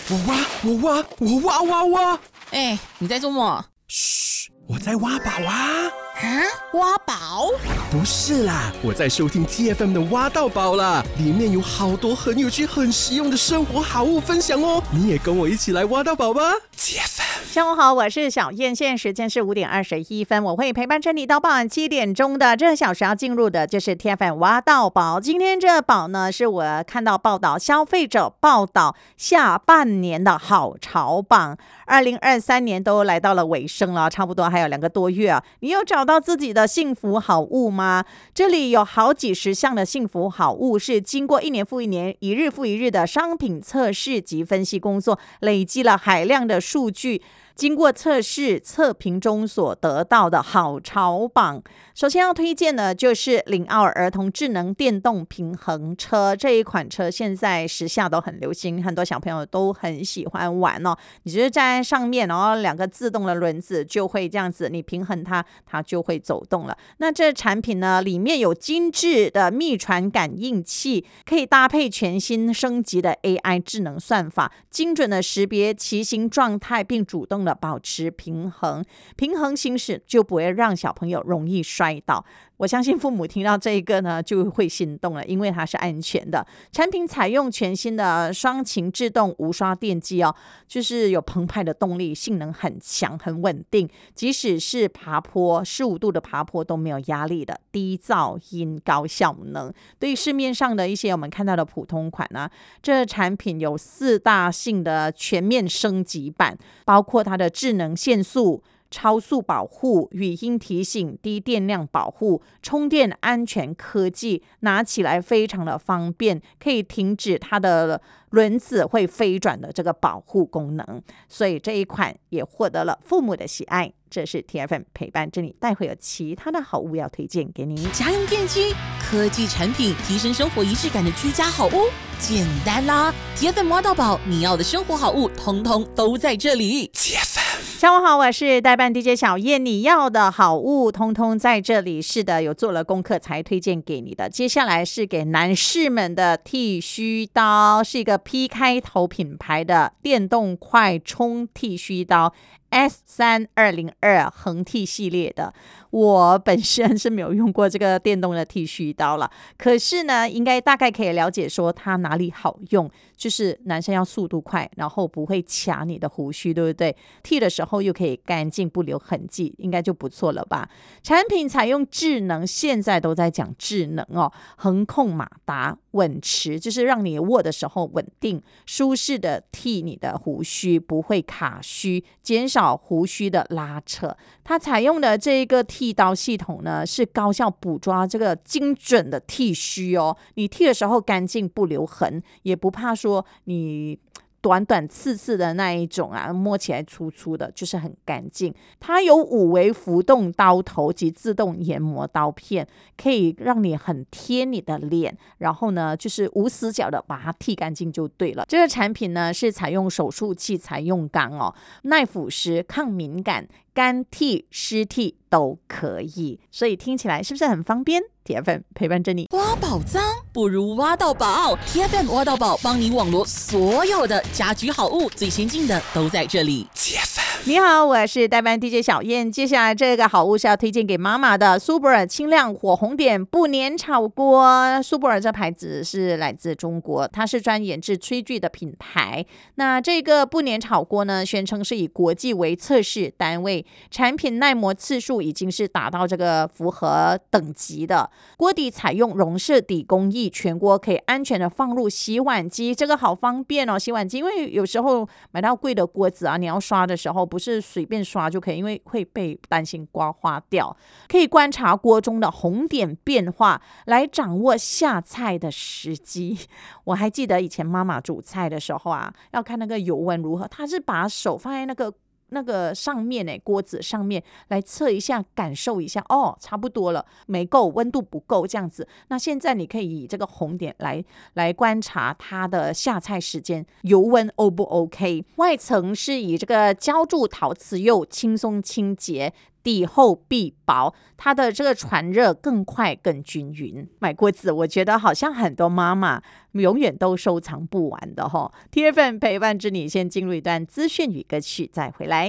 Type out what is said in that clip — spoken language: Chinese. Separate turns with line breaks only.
我挖。
哎，你在做什么？
嘘，我在挖宝啊！
挖宝？
不是啦，我在收听 TFM 的挖到宝啦，里面有好多很有趣、很实用的生活好物分享哦。你也跟我一起来挖到宝吧 ！TFM。
上午好，我是小燕，现在时间是5:21，我会陪伴着你到傍晚7点钟的这小时要进入的就是 TFM 挖到宝。今天这宝呢，是我看到报道，消费者报道下半年的好潮榜，2023年都来到了尾声了，差不多还有2个多月啊。你有找到自己的幸福好物吗？这里有好几十项的幸福好物，是经过1年复1年、1日复1日的商品测试及分析工作，累积了海量的数据。经过测试测评中所得到的好潮榜，首先要推荐的就是领奥儿童智能电动平衡车。这一款车现在时下都很流行，很多小朋友都很喜欢玩哦。你就是站在上面，然后2个自动的轮子就会这样子，你平衡它，它就会走动了。那这产品呢，里面有精致的秘传感应器，可以搭配全新升级的 AI 智能算法，精准的识别骑行状态，并主动的保持平衡行驶，就不会让小朋友容易摔倒。我相信父母听到这个呢就会心动了，因为它是安全的。产品采用全新的双擎制动无刷电机哦，就是有澎湃的动力，性能很强很稳定，即使是爬坡15度的爬坡都没有压力的，低噪音高效能。对于市面上的一些我们看到的普通款呢，这产品有4大性的全面升级版，包括它的智能限速、超速保护、语音提醒、低电量保护、充电安全科技，拿起来非常的方便，可以停止它的轮子会飞转的这个保护功能，所以这一款也获得了父母的喜爱。这是 TFM 陪伴着你，待会有其他的好物要推荐给你。
家用电机、科技产品，提升生活仪式感的居家好物，简单啦 ！TFM 挖到宝，你要的生活好物，通通都在这里。
上午好，我是代班 DJ 小燕，你要的好物通通在这里。是的，有做了功课才推荐给你的。接下来是给男士们的剃须刀，是一个 P 开头品牌的电动快冲剃须刀。S3202 横剃系列的，我本身是没有用过这个电动的剃须刀了，可是呢，应该大概可以了解说它哪里好用，就是男生要速度快，然后不会卡你的胡须，对不对？剃的时候又可以干净不留痕迹，应该就不错了吧？产品采用智能，现在都在讲智能哦，横控马达稳持，就是让你握的时候稳定，舒适的剃你的胡须，不会卡须，减少胡须的拉扯。它采用的这个剃刀系统呢，是高效捕捉这个精准的剃须哦。你剃的时候干净不留痕，也不怕说你短短刺刺的那一种啊，摸起来粗粗的，就是很干净。它有5维浮动刀头及自动研磨刀片，可以让你很贴你的脸，然后呢，就是无死角的把它剃干净就对了。这个产品呢是采用手术器材用钢哦，耐腐蚀、抗敏感、干剃、湿剃都可以，所以听起来是不是很方便？ TFM 陪伴着你。
挖宝藏不如挖到宝 ，TFM 挖到宝帮你网罗所有的家居好物，最先进的都在这里。
你好，我是代班 DJ 小燕。接下来这个好物是要推荐给妈妈的，苏泊尔轻量火红点不粘炒锅。苏泊尔这牌子是来自中国，它是专研制炊具的品牌。那这个不粘炒锅呢，宣称是以国际为测试单位，产品耐磨次数已经是达到这个符合等级的。锅底采用熔射底工艺，全锅可以安全的放入洗碗机，这个好方便哦。洗碗机因为有时候买到贵的锅子啊，你要刷的时候不是随便刷就可以，因为会被担心刮花掉。可以观察锅中的红点变化，来掌握下菜的时机。我还记得以前妈妈煮菜的时候啊，要看那个油温如何，她是把手放在那个上面锅子上面来测一下，感受一下，哦，差不多了，没够，温度不够这样子。那现在你可以以这个红点来观察它的下菜时间，油温 O 不 OK。外层是以这个浇铸陶瓷釉轻松清洁， 底厚壁薄，它的这个传热更快更均匀。买锅子我觉得好像很多妈妈永远都收藏不完的TFM 陪伴着你，先进入一段资讯与歌曲再回来。